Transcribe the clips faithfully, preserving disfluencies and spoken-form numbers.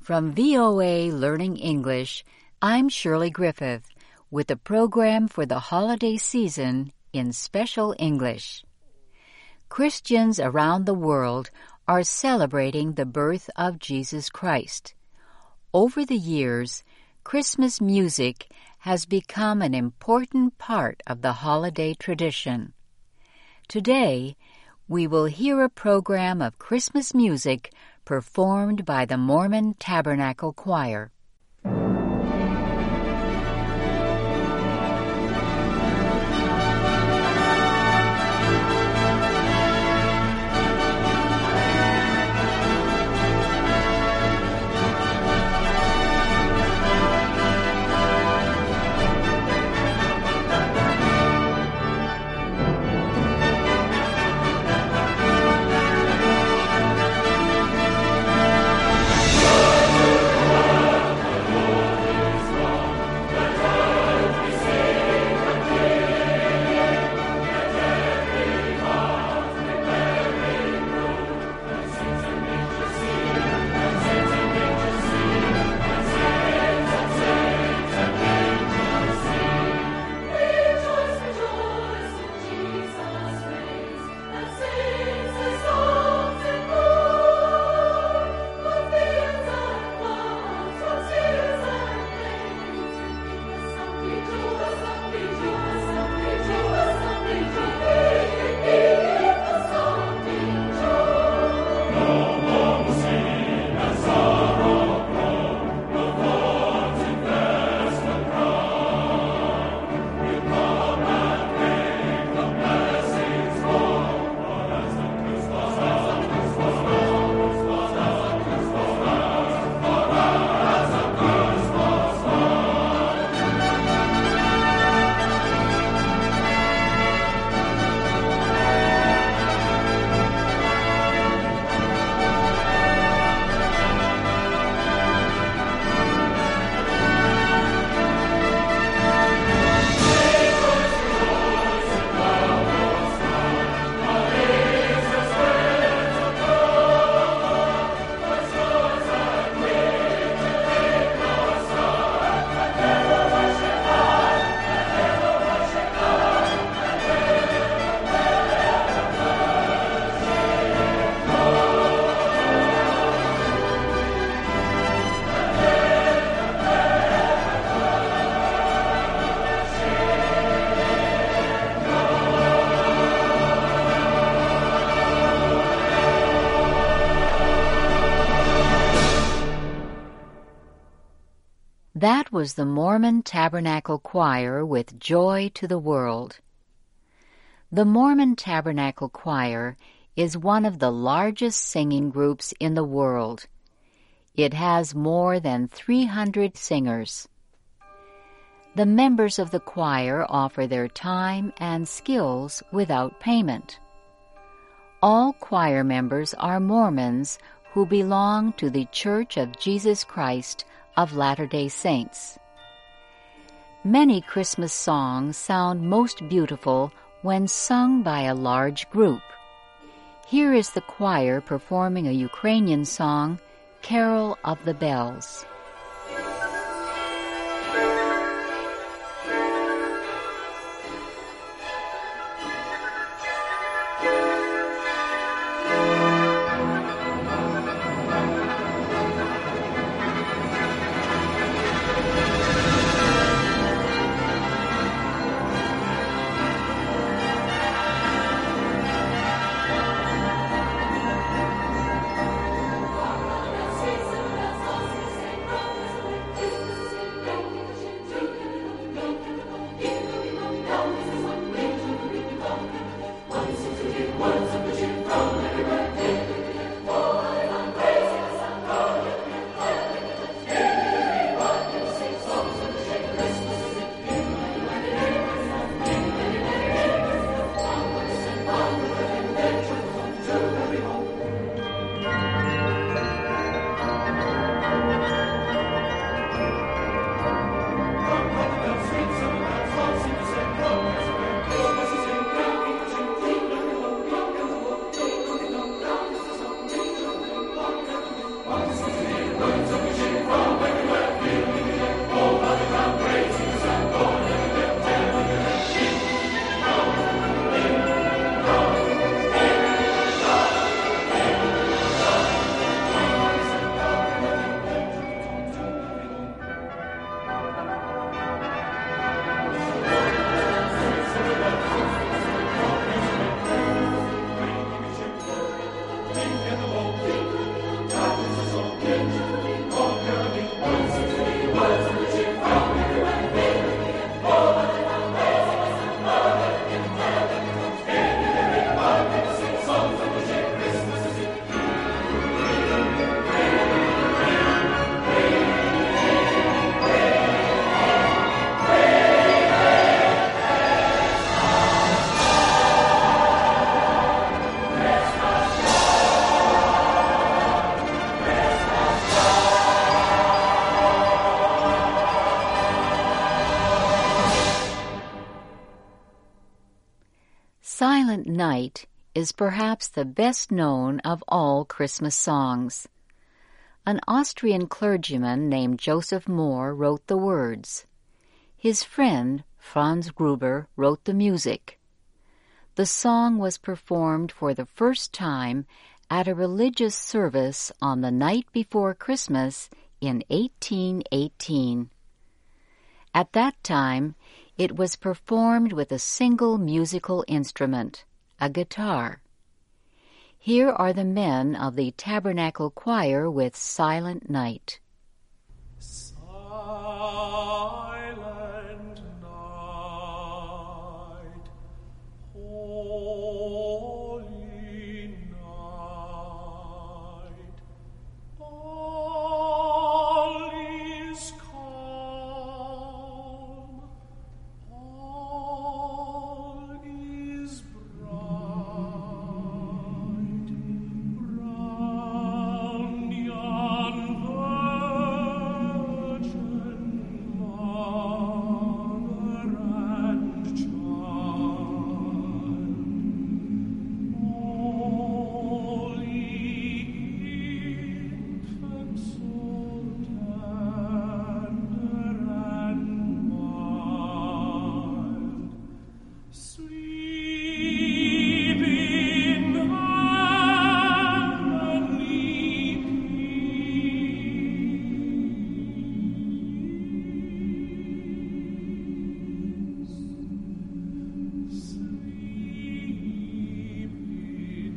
From V O A Learning English, I'm Shirley Griffith with the program for the holiday season in Special English. Christians around the world are celebrating the birth of Jesus Christ. Over the years, Christmas music has become an important part of the holiday tradition. Today, we will hear a program of Christmas music performed by the Mormon Tabernacle Choir. That was the Mormon Tabernacle Choir with Joy to the World. The Mormon Tabernacle Choir is one of the largest singing groups in the world. It has more than three hundred singers. The members of the choir offer their time and skills without payment. All choir members are Mormons who belong to the Church of Jesus Christ of Latter-day Saints. Many Christmas songs sound most beautiful when sung by a large group. Here is the choir performing a Ukrainian song, Carol of the Bells. Season, Silent Night is perhaps the best known of all Christmas songs. An Austrian clergyman named Joseph Mohr wrote the words. His friend, Franz Gruber, wrote the music. The song was performed for the first time at a religious service on the night before Christmas in eighteen eighteen. At that time, it was performed with a single musical instrument, a guitar. Here are the men of the Tabernacle Choir with Silent Night. Silent night, holy night, all is calm, all is bright, round yon virgin mother and child, holy infant, so tender and mild, sleep in heavenly peace. Sleep in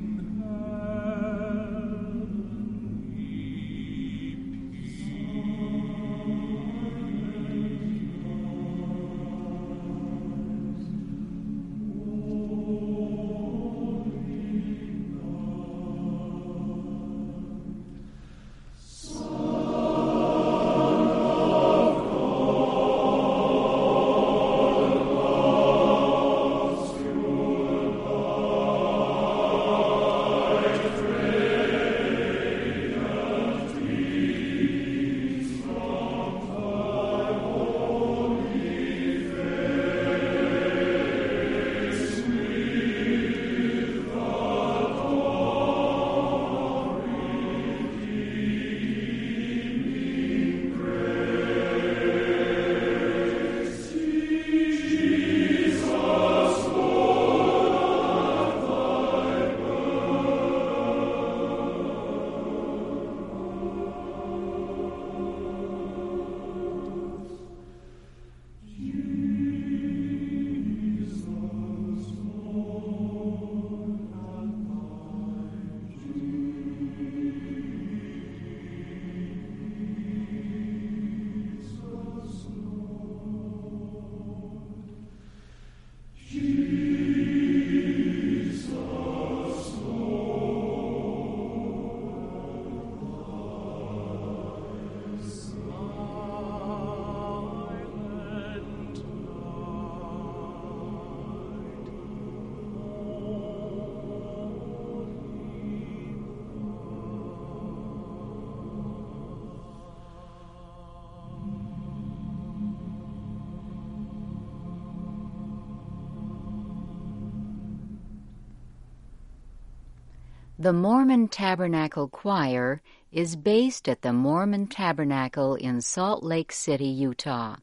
The Mormon Tabernacle Choir is based at the Mormon Tabernacle in Salt Lake City, Utah.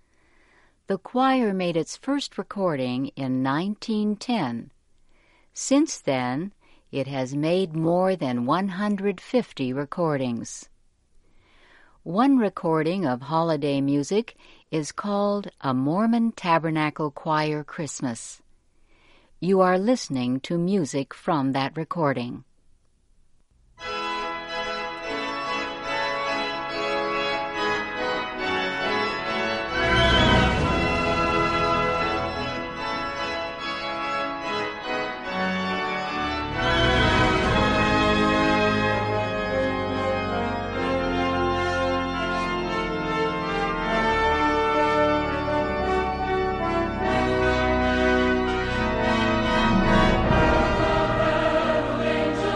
The choir made its first recording in nineteen ten. Since then, it has made more than one hundred fifty recordings. One recording of holiday music is called A Mormon Tabernacle Choir Christmas. You are listening to music from that recording. Angels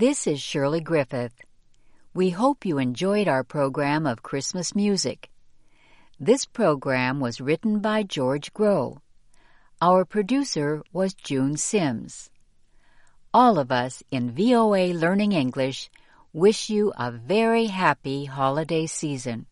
This is Shirley Griffith. We hope you enjoyed our program of Christmas music. This program was written by George Groh. Our producer was June Sims. All of us in V O A Learning English wish you a very happy holiday season.